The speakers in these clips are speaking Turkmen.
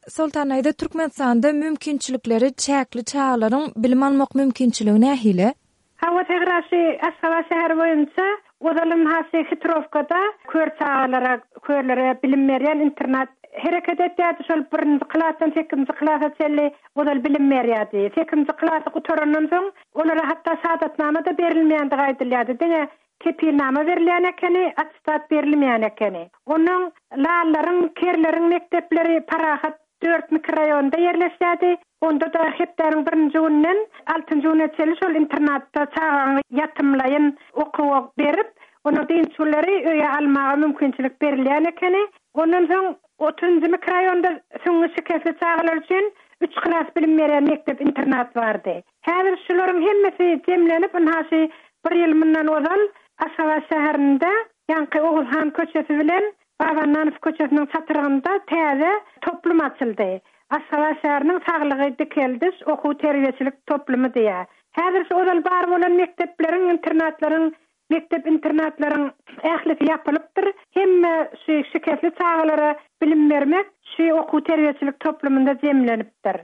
Sultanayda Türkmenistanda mümkinçilikleri çäkli çağlaryň bilim almak mümkinçiligi nähili? Hawa tegrasi Aşgabat şäheri boýunça Odalyň hasi Hitrovkada kör çağlara, körlere bilim berýän internat hereket etýärdi. Şol 1-nji klasdan 8-nji klasa çelli odal bilim berýärdi. 8-nji klasy gutarandan soň olara hatda sadatnama da berilmeýändigi aýdylýardy. Diňe kepilnama berilýän ekeni, atestat berilmeýän ekeni. Onuň lalaryň, kerleriň mektepleri parahat 4 mikroraýonda ýerleşýärdi. Onda da hepdäriň 1-nji günden 6-njy güne çeli şol internatda çağaňy ýatymlaýyn okuw berip, onu diňçileri öýe almagy mümkinçilik berilýän ekeni. Ondan soň 30-njy mikroraýonda soňky kesli çağlar üçin 3 klas bilim berýän mektep internat bardy. Häzir şolaryň hemmesi jemlenip, hasy 1 ýyl mundan ozal Aşgabat şäherinde ýanky Ogulhan köçesi bilen Babananov köçesiniň çatyrygynda täze toplum açyldy. Aşgabat şäheriniň saglygy dikeldiş okuw terbiýeçilik toplumy diýär. Häzir şu ozal bar bolan mektepleriň, internatlaryň, mektep internatlaryň ählisi ýapylypdyr. Hemme şu şiketli çağlara bilim bermek şu okuw terbiýeçilik toplumunda jemlenipdir.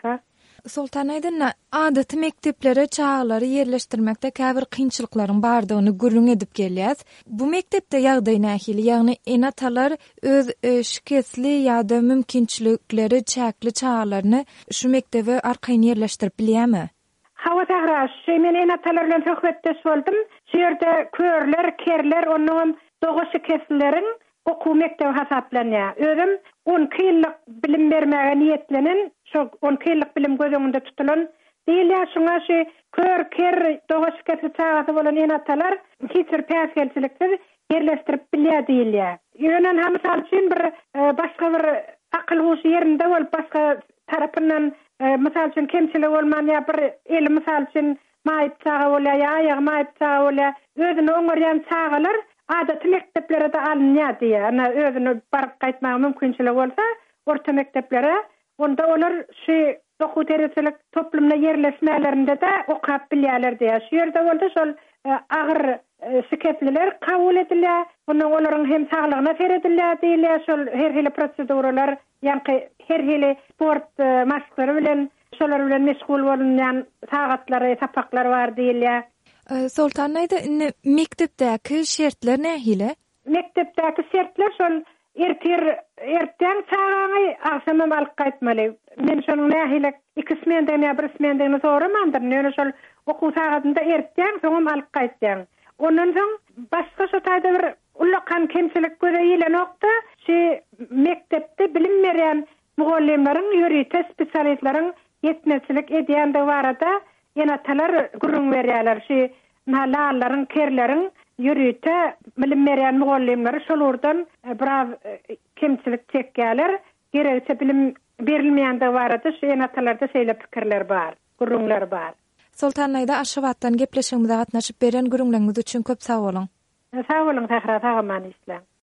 Sultanayda adaty mekteplere çağlary yerleşdirmekde käbir kynçylyklaryň bardygyny gürrüň edip gelýär. Bu mektepde ýagdaý nähili? Ýagny enatalar öz şiketli ýa-da mümkinçilikleri çäkli çağlaryny şu mektebe arkaýyn yerleşdirip bilýärmi? Hawa tahraş, men enatalar bilen söhbetdeş boldum. Şu ýerde körler, kerler, onuň dogo şiketleriň okuw mektebi hasaplanýar. Özüm 10 ýyllyk bilim bermäge niýetlenen, şu 10 ýyllyk bilim gözüňde tutulan diýilýär. Şuňa şu kör, ker, dogo şiketli çağda bolan enatalar hiçbir päsgelçilikde yerleşdirip bilýär diýilýär. Ýönen hem mysal üçin bir başga bir akyl huşy ýerinde bolup başga tarapyndan mysal üçin kemçilik bolmaýan bir el mysal üçin maýyp çağa bolýar, ýa maýyp çağa bolýar, özüni oňarýan çağalar adaty mekteplere de alınýar diýär. Ana özüni baryp gaýtmagy mümkinçiligi bolsa, orta mekteplere, onda olar şu okuw terbiýeçilik toplumuna yerleşmälerinde de okap bilýärler diýär. Şu ýerde bolsa şol agyr şiketliler kabul edilýär. Onuň olaryň hem saglygyna seredilýär diýilýär. Şol her hili proseduralar, ýa-ni her hili sport maşglary bilen, şolar bilen meşgul bolanýan sagatlary, tapaklar bar diýilýär. Sultanayda mektepdäki şertler nähili? Mektepdäki şertler şol erten çağany akşamam alyp gaýtmaly. Men şonuň nähili 2 smenden ýa 1 smenden soramandyr. Näme şol okuw sagatynda erten soňam alyp gaýtdyň. Ondan soň başga şu taýda bir ulakan kemçilik göreýilen nokta şu mektepde bilim berýän mugallimleriň, ýörite spesialistlaryň yetmezçilik edýände barada enatalar gurrun berýärler. Şu nalalaryň, kerleriň ýörite bilim berýän mugallimleri şolordan biraz kemçilik çekýärler. Gerekçe bilim berilmeýände barada şu enatalarda şeýle pikirler bar, gurrunlar bar. Sultanayda Aşgabatdan gepleşigimizde gatnaşyp beren gürrüňleriniz üçin köp sag bolun. Sag bolun, Tahra, sagaman islam.